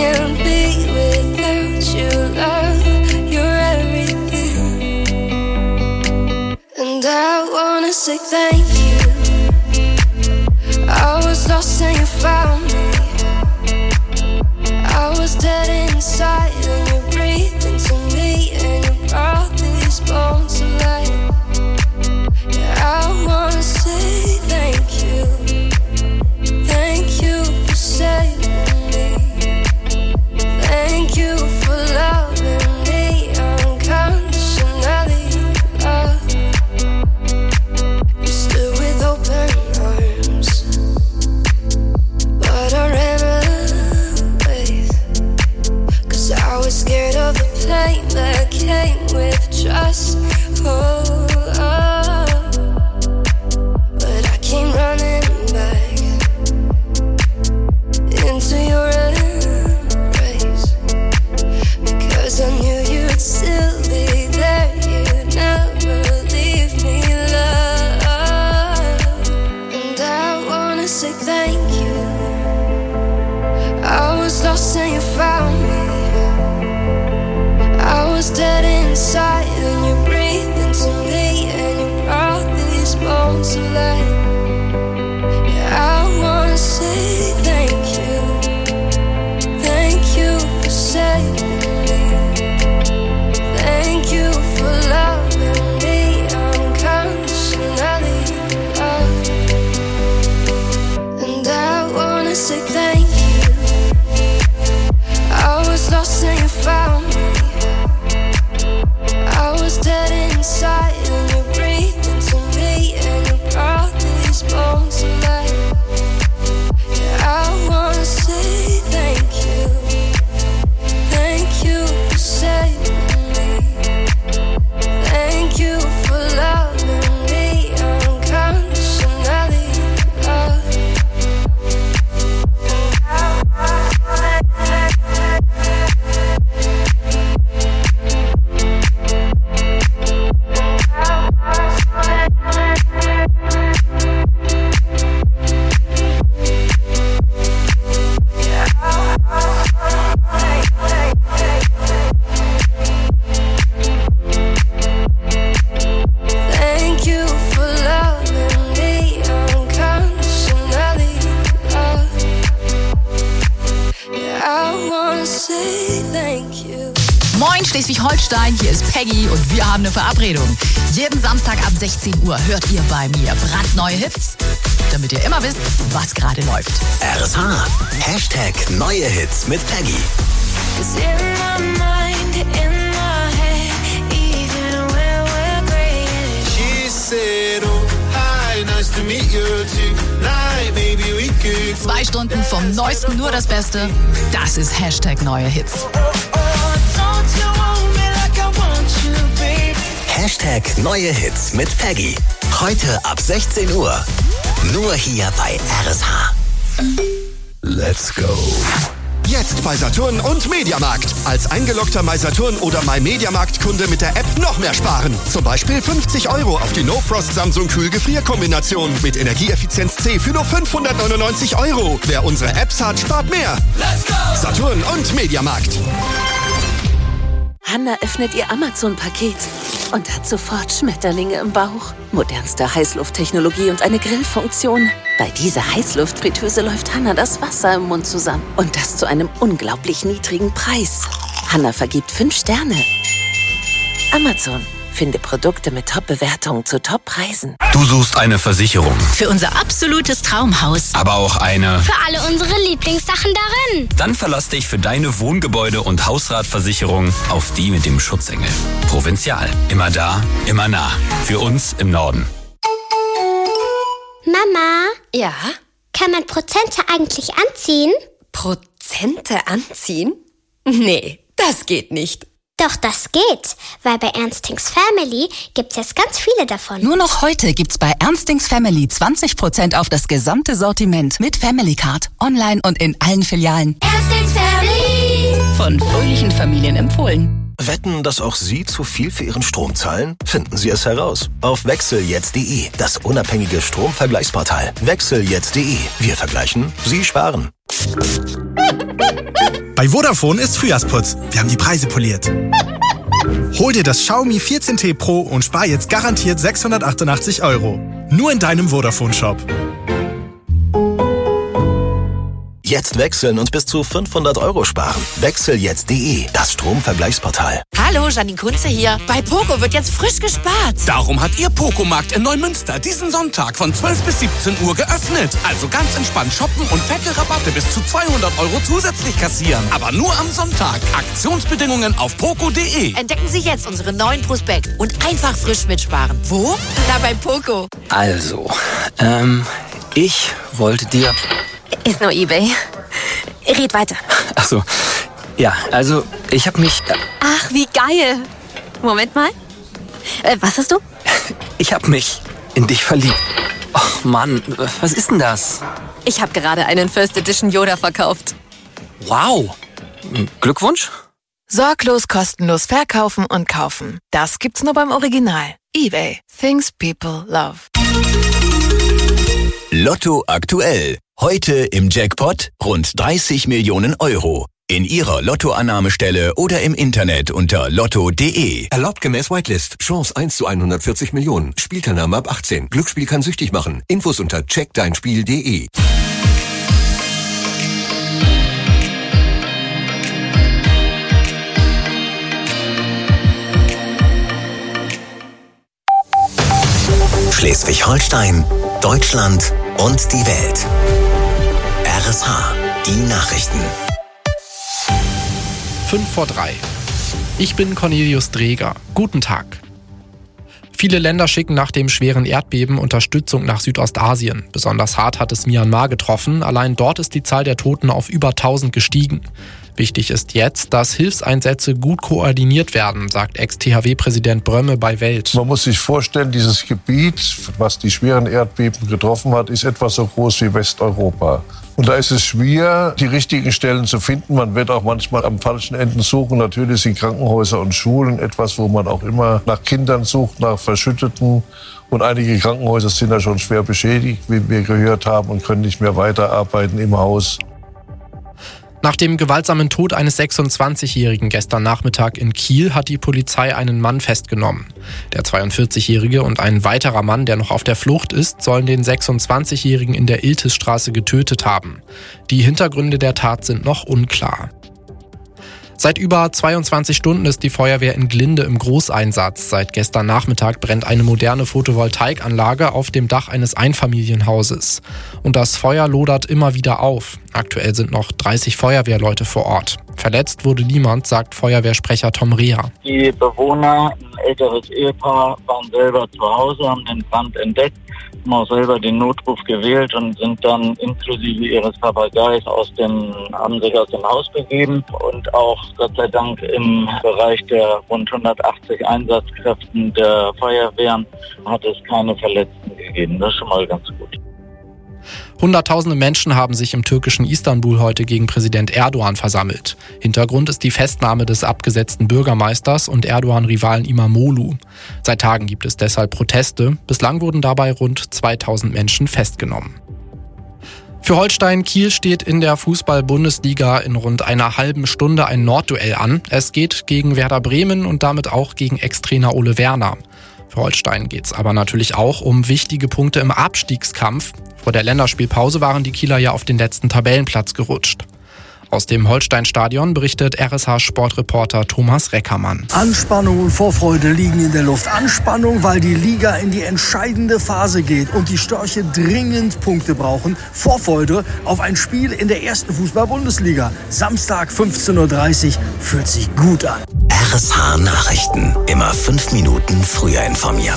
can't be without you, love. You're everything. And I wanna say thank you. I was lost and you found me. I was dead inside and you breathed into me and you brought these bones to life. Yeah, I wanna say thank you. Thank you for saving me. Thank you for loving me unconditionally, love. You stood with open arms, but I ran away, 'cause I was scared of the pain that came with trust. Oh, oh. But I came running back into your embrace, because I knew you'd still be there. You'd never leave me, love. And I wanna say thank you. I was lost and you found me. I was dead inside and you breathed into me and you brought these bones to life. Yeah, I wanna say thank you. Thank you for saving me. Thank you for loving me unconditionally, love. And I wanna say thank you. I was lost and you found me. I was dead inside and you breathed into me and you brought these bones to life. Yeah, I wanna say thank you. Thank you for saving me. Thank you for loving me unconditionally, love. Thank you for loving me unconditionally, love. Yeah, I wanna say thank you. Moin Schleswig-Holstein, hier ist Peggy und wir haben eine Verabredung. Jeden Samstag ab sechzehn Uhr hört ihr bei mir brandneue Hits, damit ihr immer wisst, was gerade läuft. R S H. Hashtag neue Hits mit Peggy. 'Cause in my mind, in my head, even when we're graded. She said, oh, hi, nice to meet you tonight. Maybe we could. Zwei Stunden vom Neuesten, nur das Beste. Das ist Hashtag neue Hits. Don't you want me like I want you, baby? Hashtag neue Hits mit Peggy. Heute ab sechzehn Uhr. Nur hier bei R S H. Let's go. Jetzt bei Saturn und Mediamarkt. Als eingeloggter MySaturn oder MyMediamarkt-Kunde mit der App noch mehr sparen. Zum Beispiel fünfzig Euro auf die No-Frost Samsung Kühl-Gefrier-Kombination mit Energieeffizienz C für nur fünfhundertneunundneunzig Euro. Wer unsere Apps hat, spart mehr. Let's go! Saturn und Mediamarkt. Hanna öffnet ihr Amazon-Paket und hat sofort Schmetterlinge im Bauch. Modernste Heißlufttechnologie und eine Grillfunktion. Bei dieser Heißluftfritteuse läuft Hanna das Wasser im Mund zusammen. Und das zu einem unglaublich niedrigen Preis. Hanna vergibt fünf Sterne. Amazon. Finde Produkte mit Top-Bewertungen zu Top-Preisen. Du suchst eine Versicherung, Für unser absolutes Traumhaus. aber auch eine. Für alle unsere Lieblingssachen darin. Dann verlass dich für deine Wohngebäude- und Hausratversicherung auf die mit dem Schutzengel. Provinzial. Immer da, immer nah. Für uns im Norden. Mama, Ja? kann man Prozente eigentlich anziehen? Prozente anziehen? Nee, das geht nicht. Doch, das geht, weil bei Ernstings Family gibt's jetzt ganz viele davon. Nur noch heute gibt's bei Ernstings Family zwanzig Prozent auf das gesamte Sortiment mit Family Card, online und in allen Filialen. Ernstings Family! Von fröhlichen Familien empfohlen. Wetten, dass auch Sie zu viel für Ihren Strom zahlen? Finden Sie es heraus auf wechseljetzt punkt de, das unabhängige Stromvergleichsportal. wechseljetzt punkt de. Wir vergleichen, Sie sparen. Bei Vodafone ist Frühjahrsputz. Wir haben die Preise poliert. Hol dir das Xiaomi vierzehn T Pro und spar jetzt garantiert sechshundertachtundachtzig Euro. Nur in deinem Vodafone-Shop. Jetzt wechseln und bis zu fünfhundert Euro sparen. Wechsel jetzt punkt de, das Stromvergleichsportal. Hallo, Janine Kunze hier. Bei Poco wird jetzt frisch gespart. Darum hat Ihr Poco-Markt in Neumünster diesen Sonntag von zwölf bis siebzehn Uhr geöffnet. Also ganz entspannt shoppen und fette Rabatte bis zu zweihundert Euro zusätzlich kassieren. Aber nur am Sonntag. Aktionsbedingungen auf poco punkt de. Entdecken Sie jetzt unseren neuen Prospekt und einfach frisch mitsparen. Wo? Na, bei Poco. Also, ähm, ich wollte dir... Ist nur eBay. Red weiter. Achso, ja, also ich habe mich... Äh, Ach, wie geil. Moment mal. Äh, was hast du? Ich habe mich in dich verliebt. Och Mann, was ist denn das? Ich habe gerade einen First Edition Yoda verkauft. Wow. Glückwunsch. Sorglos kostenlos verkaufen und kaufen. Das gibt's nur beim Original. eBay. Things people love. Lotto aktuell. Heute im Jackpot rund dreißig Millionen Euro. In Ihrer Lottoannahmestelle oder im Internet unter lotto punkt de. Erlaubt gemäß Whitelist. Chance eins zu hundertvierzig Millionen. Spielteilnahme ab achtzehn. Glücksspiel kann süchtig machen. Infos unter check dein spiel punkt de. Schleswig-Holstein, Deutschland und die Welt. R S H, die Nachrichten. Fünf vor drei. Ich bin Cornelius Dreger. Guten Tag. Viele Länder schicken nach dem schweren Erdbeben Unterstützung nach Südostasien. Besonders hart hat es Myanmar getroffen. Allein dort ist die Zahl der Toten auf über tausend gestiegen. Wichtig ist jetzt, dass Hilfseinsätze gut koordiniert werden, sagt Ex-T H W-Präsident Brömme bei Welt. Man muss sich vorstellen, dieses Gebiet, was die schweren Erdbeben getroffen hat, ist etwa so groß wie Westeuropa. Und da ist es schwer, die richtigen Stellen zu finden. Man wird auch manchmal am falschen Enden suchen. Natürlich sind Krankenhäuser und Schulen etwas, wo man auch immer nach Kindern sucht, nach Verschütteten. Und einige Krankenhäuser sind da schon schwer beschädigt, wie wir gehört haben, und können nicht mehr weiterarbeiten im Haus. Nach dem gewaltsamen Tod eines sechsundzwanzigjährigen gestern Nachmittag in Kiel hat die Polizei einen Mann festgenommen. Der zweiundvierzigjährige und ein weiterer Mann, der noch auf der Flucht ist, sollen den sechsundzwanzigjährigen in der Iltisstraße getötet haben. Die Hintergründe der Tat sind noch unklar. Seit über zweiundzwanzig Stunden ist die Feuerwehr in Glinde im Großeinsatz. Seit gestern Nachmittag brennt eine moderne Photovoltaikanlage auf dem Dach eines Einfamilienhauses. Und das Feuer lodert immer wieder auf. Aktuell sind noch dreißig Feuerwehrleute vor Ort. Verletzt wurde niemand, sagt Feuerwehrsprecher Tom Rea. Die Bewohner, ein älteres Ehepaar, waren selber zu Hause, haben den Brand entdeckt, haben auch selber den Notruf gewählt und sind dann inklusive ihres Papageis aus dem, haben sich aus dem Haus begeben. Und auch Gott sei Dank im Bereich der rund hundertachtzig Einsatzkräften der Feuerwehren hat es keine Verletzten gegeben. Das ist schon mal ganz gut. Hunderttausende Menschen haben sich im türkischen Istanbul heute gegen Präsident Erdogan versammelt. Hintergrund ist die Festnahme des abgesetzten Bürgermeisters und Erdogan-Rivalen İmamoğlu. Seit Tagen gibt es deshalb Proteste. Bislang wurden dabei rund zweitausend Menschen festgenommen. Für Holstein Kiel steht in der Fußball-Bundesliga in rund einer halben Stunde ein Nordduell an. Es geht gegen Werder Bremen und damit auch gegen Ex-Trainer Ole Werner. Für Holstein geht es aber natürlich auch um wichtige Punkte im Abstiegskampf. Vor der Länderspielpause waren die Kieler ja auf den letzten Tabellenplatz gerutscht. Aus dem Holstein-Stadion berichtet R S H-Sportreporter Thomas Reckermann. Anspannung und Vorfreude liegen in der Luft. Anspannung, weil die Liga in die entscheidende Phase geht und die Störche dringend Punkte brauchen. Vorfreude auf ein Spiel in der ersten Fußball-Bundesliga. Samstag fünfzehn Uhr dreißig fühlt sich gut an. R S H Nachrichten. Immer fünf Minuten früher informiert.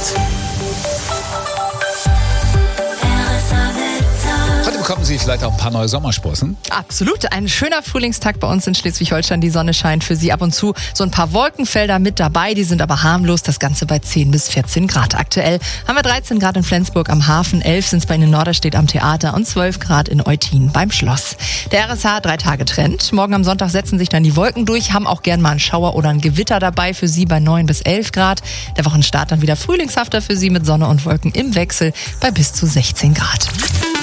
Heute bekommen Sie vielleicht auch ein paar neue Sommersprossen. Absolut. Ein schöner Frühlingstag bei uns in Schleswig-Holstein. Die Sonne scheint für Sie ab und zu. So ein paar Wolkenfelder mit dabei. Die sind aber harmlos. Das Ganze bei zehn bis vierzehn Grad. Aktuell haben wir dreizehn Grad in Flensburg am Hafen, elf sind es bei Ihnen in Norderstedt am Theater und zwölf Grad in Eutin beim Schloss. Der R S H drei Tage Trend. Morgen am Sonntag setzen sich dann die Wolken durch, haben auch gern mal einen Schauer oder ein Gewitter dabei für Sie bei neun bis elf Grad. Der Wochenstart dann wieder frühlingshafter für Sie mit Sonne und Wolken im Wechsel bei bis zu sechzehn Grad.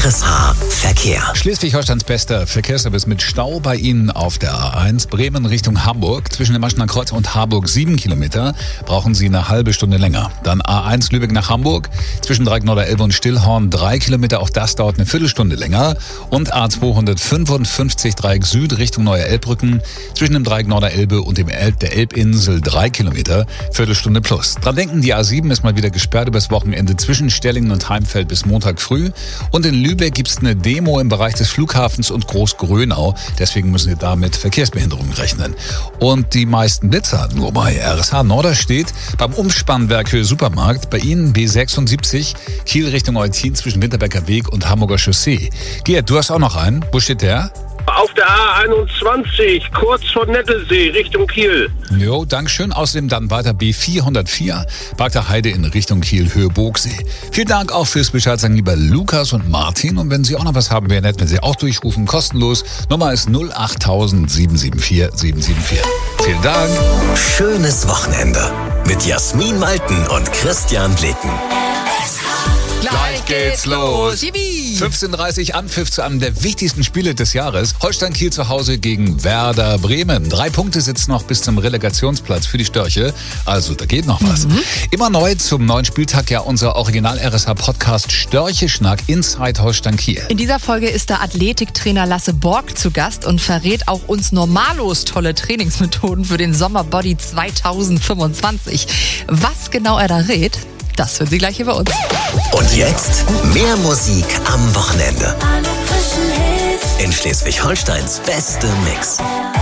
R S H Verkehr. Schleswig-Holsteins bester Verkehrsservice mit Stau bei Ihnen auf der A eins. Bremen Richtung Hamburg. Zwischen dem Maschener Kreuz und Harburg sieben Kilometer. Brauchen Sie eine halbe Stunde länger. Dann A eins Lübeck nach Hamburg. Zwischen Dreieck Norderelbe und Stillhorn drei Kilometer. Auch das dauert eine Viertelstunde länger. Und A zweihundertfünfundfünfzig Dreieck Süd Richtung Neue Elbbrücken. Zwischen dem Dreieck Norderelbe und dem El- der Elbinsel drei Kilometer. Viertelstunde plus. Dran denken, die A sieben ist mal wieder gesperrt übers Wochenende zwischen Stellingen und Heimfeld bis Montag früh. Und in Lübeck gibt's eine Demo im Bereich des Flughafens und Großgrönau. Deswegen müssen Sie da mit Verkehrsbehinderungen rechnen. Und die meisten Blitzer nur bei R S H Norderstedt beim Umspannwerk für Supermarkt. Bei Ihnen B sechsundsiebzig, Kiel Richtung Eutin zwischen Winterberger Weg und Hamburger Chaussee. Gerd, du hast auch noch einen. Wo steht der? Auf der A einundzwanzig, kurz vor Nettelsee, Richtung Kiel. Jo, Dankeschön. Außerdem dann weiter B vierhundertvier, Bagder Heide in Richtung Kiel, Höhe Boogsee. Vielen Dank auch fürs Bescheid sagen, lieber Lukas und Martin. Und wenn Sie auch noch was haben, wäre nett, wenn Sie auch durchrufen, kostenlos. Nummer ist null acht null sieben sieben vier sieben sieben vier. Vielen Dank. Schönes Wochenende mit Jasmin Malten und Christian Bleken. Gleich geht's los. fünfzehn Uhr dreißig Anpfiff zu einem der wichtigsten Spiele des Jahres. Holstein Kiel zu Hause gegen Werder Bremen. Drei Punkte sitzen noch bis zum Relegationsplatz für die Störche. Also da geht noch was. Mhm. Immer neu zum neuen Spieltag ja unser Original-R S H-Podcast Störche-Schnack Inside Holstein Kiel. In dieser Folge ist der Athletiktrainer Lasse Borg zu Gast und verrät auch uns Normalos tolle Trainingsmethoden für den Sommerbody zweitausendfünfundzwanzig. Was genau er da rät, das hören Sie gleich hier bei uns. Und jetzt mehr Musik am Wochenende. In Schleswig-Holsteins beste Mix.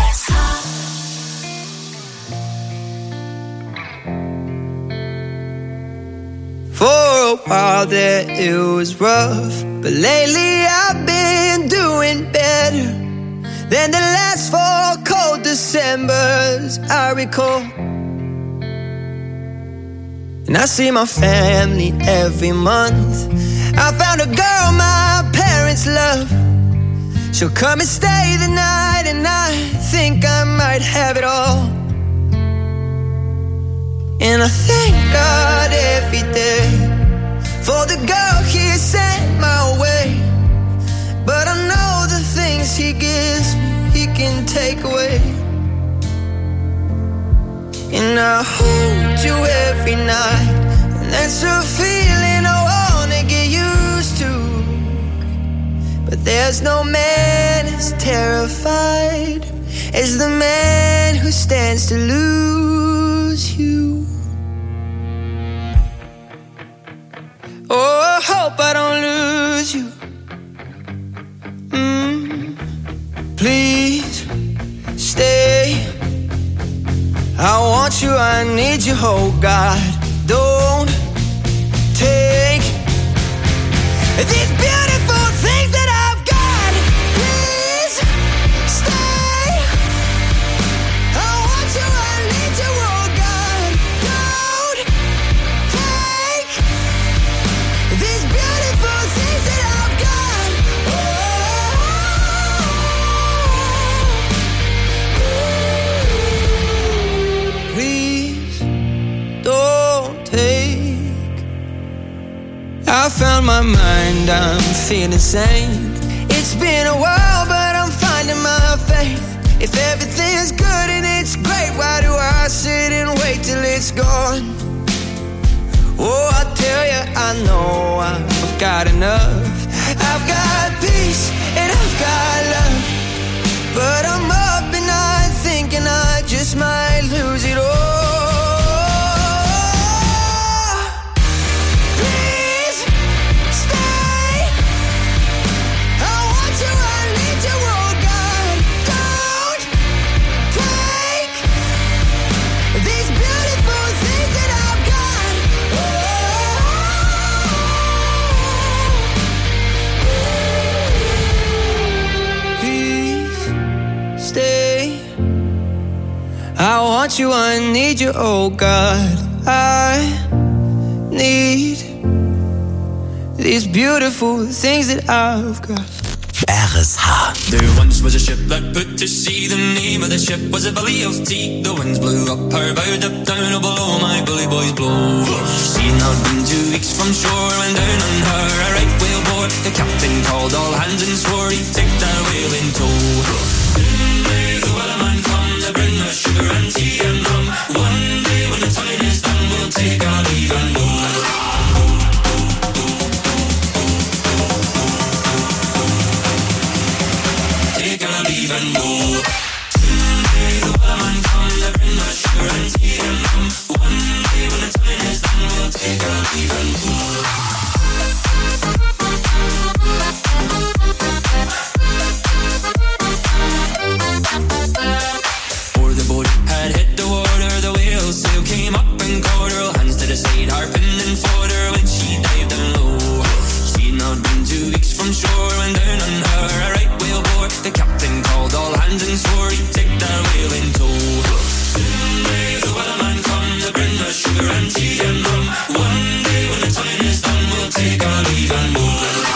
For a while there it was rough, but lately I've been doing better than the last four cold Decembers I recall. And I see my family every month. I found a girl my parents love. She'll come and stay the night, and I think I might have it all. And I thank God every day for the girl He sent my way. But I know the things He gives me, He can take away. And I hold you every night, and that's a feeling I wanna get used to. But there's no man as terrified as the man who stands to lose you. Oh, I hope I don't lose you. Mm, please stay. I want you, I need you, oh God. Don't take these beautiful things that I've got. Please stay. I want you, I need you, oh God. Don't take these beautiful things that I've got. Oh, please don't take. I found my mind, I'm feeling sane. It's been a while, but I'm finding my faith. If everything's good and it's great, why do I sit and wait till it's gone? Oh, I tell you, I know I've got enough. I've got peace and I've got love. But I'm up and I'm thinking I just might lose it all. I want you, I need you, oh God. I need these beautiful things that I've got. R S H. There once was a ship that put to sea. The name of the ship was a Billy of Tea. The winds blew up her bow, up down, oh below my bully boys blow. She had not been two weeks from shore when down on her a right whale bore. whalebore. The captain called all hands and swore he'd take that whale in tow. Soon may the wellerman come to bring us sugar and tea and rum. One day when the time is done, we'll take our leave and go. Take our leave and go. Soon may the wellerman come to bring us sugar and tea and rum. One day when the time is done, we'll take our leave and go. Before the boat had hit the water, the whale sail came up and caught her. Hands to the side, harping and fought her when she dived down low. She'd not been two weeks from shore when down on her a right whale bore. The captain called all hands and swore he'd take that whale in tow. Soon may the wellerman come to bring us sugar and tea and rum. One day when the time is done, we'll take our leave and go.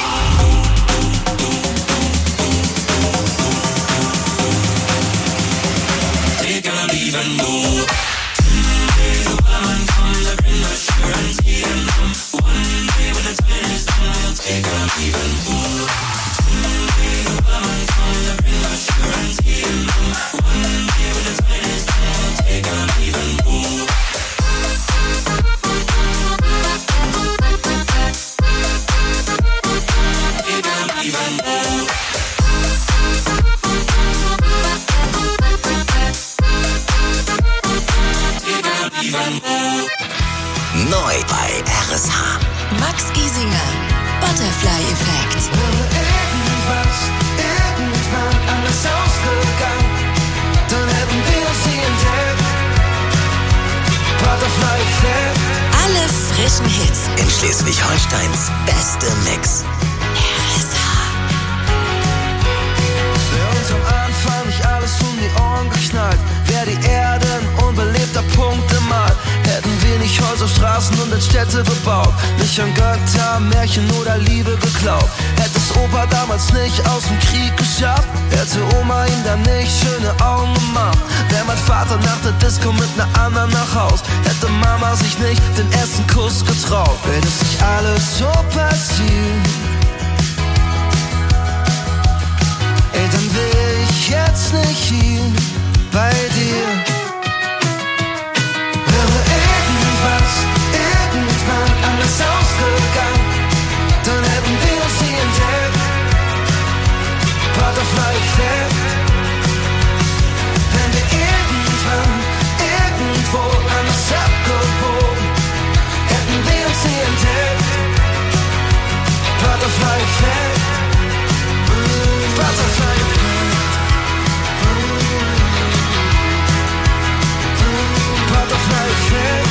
Take our leave and go. Someday the wellerman comes to bring us sugar and tea and rum. One day when the time is done, we'll take our leave and go. Someday the wellerman comes to bring us sugar and tea and rum. One day when the time is done, we'll take our leave and go. Take our leave and go. Neu bei R S H. Max Giesinger, Butterfly-Effekt. Irgendwas, irgendwann alles ausgegangen, dann hätten wir uns nie entdeckt. Butterfly-Effekt. Alle frischen Hits In Schleswig-Holsteins beste Mix. R S H. Wäre uns am Anfang nicht alles um die Ohren geknallt, wäre die Erde ein unbelebter Punkt im All. Hätten wir nicht Häuser, Straßen und Städte bebaut, nicht an Götter, Märchen oder Liebe geglaubt. Hätte es Opa damals nicht aus dem Krieg geschafft, hätte Oma ihm dann nicht schöne Augen gemacht. Wäre mein Vater nach der Disco mit ner anderen nach Haus, hätte Mama sich nicht den ersten Kuss getraut. Wäre das nicht alles so passiert, ey, dann wär ich jetzt nicht hier bei dir. Irgendwann alles ausgegangen, dann hätten wir uns nie entdeckt. Butterfly-Effekt. Wenn wir irgendwann, irgendwo anders abgebogen, hätten wir uns nie entdeckt. Butterfly-Effekt. Butterfly-Effekt. Butterfly-Effekt.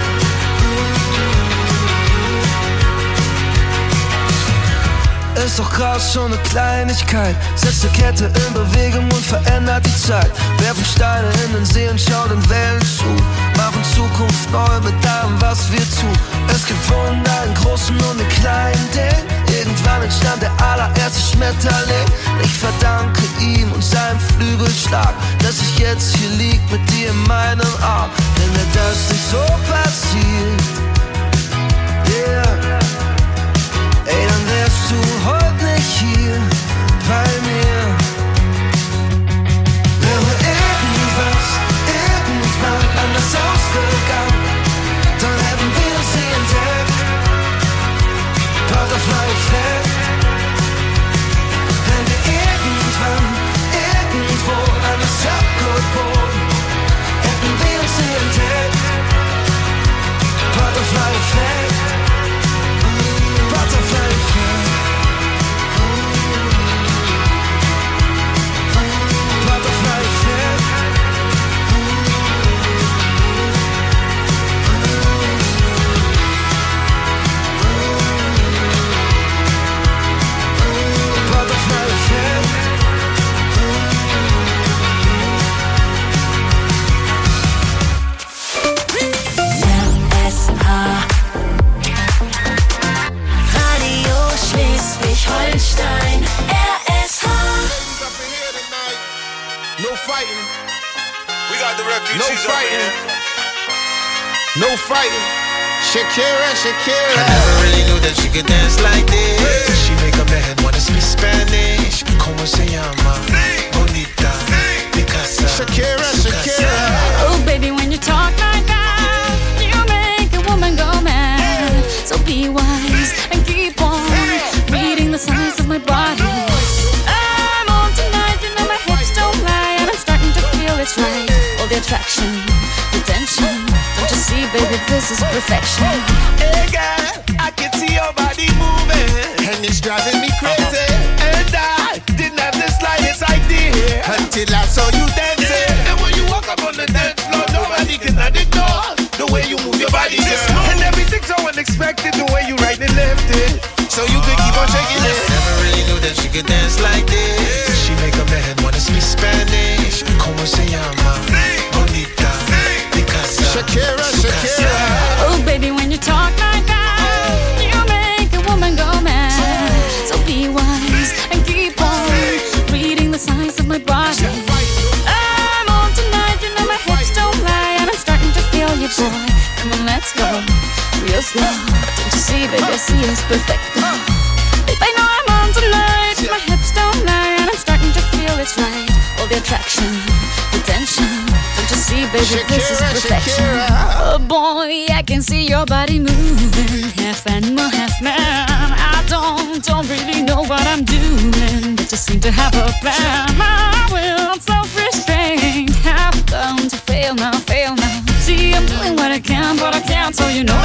Ist doch krass, schon eine Kleinigkeit setzt eine Kette in Bewegung und verändert die Zeit. Werfen Steine in den See und schauen den Wellen zu, machen Zukunft neu mit allem, was wir tun. Es gibt Wunder in großen und in kleinen Dingen. Irgendwann entstand der allererste Schmetterling. Ich verdanke ihm und seinem Flügelschlag, dass ich jetzt hier lieg mit dir in meinem Arm. Denn wäre das nicht so passiert, yeah, ey, dann wärst du heute nicht hier bei mir. Wäre irgendwas, irgendwann anders ausgegangen, dann hätten wir uns nie entdeckt. Butterfly-Effekt. Wenn wir irgendwann, irgendwo anders abgebogen, hätten wir uns nie entdeckt. Butterfly-Effekt. Butterfly-Effekt. Butterfly-Effekt. Butterfly-Effekt. R S H. Radio Schleswig-Holstein. R S H. No fighting. We got the refugees. No fighting. No fighting. Shakira, Shakira. I never really knew that she could dance like this. She make a man wanna speak Spanish. Como se llama? Bonita, Picasa, Shakira, Shakira. Oh baby, when you talk like that, you make a woman go mad. So be wise and keep on reading the signs of my body. I'm on tonight, you know my hips don't lie, and I'm starting to feel it's right. All the attraction, the tension. Don't you see, baby, this is perfection. Hey girl, I can see your body moving, and it's driving me crazy. And I didn't have the slightest idea until I saw you dancing. And when you walk up on the dance floor, nobody can ignore the way you move your body, girl. And everything's so unexpected, the way you right and left it, so you could keep on shaking it. Never really knew that she could dance like this. She make a man wanna speak Spanish. Como se llama? Bonita, Picasa, Shakira, Shakira. Oh baby, when you talk like that, you make a woman go mad. So be wise and keep on reading the signs of my body. I'm on tonight, you know my hips don't lie, and I'm starting to feel you, boy. Come on, let's go real slow. Don't you see, baby, I see it's perfect. Babe, I know I'm on tonight, my hips don't lie, and I'm starting to feel it's right. All the attraction, the tension. Don't you see, baby, this is perfection. Oh boy, I can see your body moving, half animal, half man. I don't, don't really know what I'm doing, but just seem to have a plan. My will, self-restraint, have come to fail now, fail now. See, I'm doing what I can, but I can't, so you know